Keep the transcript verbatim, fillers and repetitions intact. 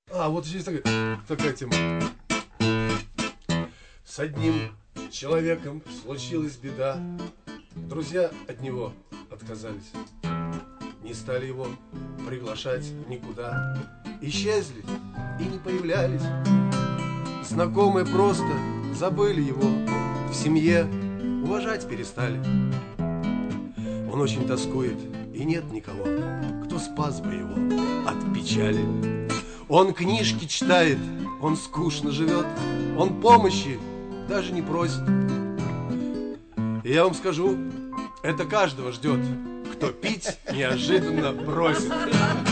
А, вот здесь такая, такая тема. С одним человеком случилась беда. Друзья от него отказались. Не стали его приглашать никуда. Исчезли и не появлялись. Знакомые просто забыли его. В семье уважать перестали. Он очень тоскует, и нет никого, кто спас бы его от печали. Он книжки читает, он скучно живет, он помощи даже не просит. И я вам скажу, это каждого ждет, кто пить неожиданно бросит.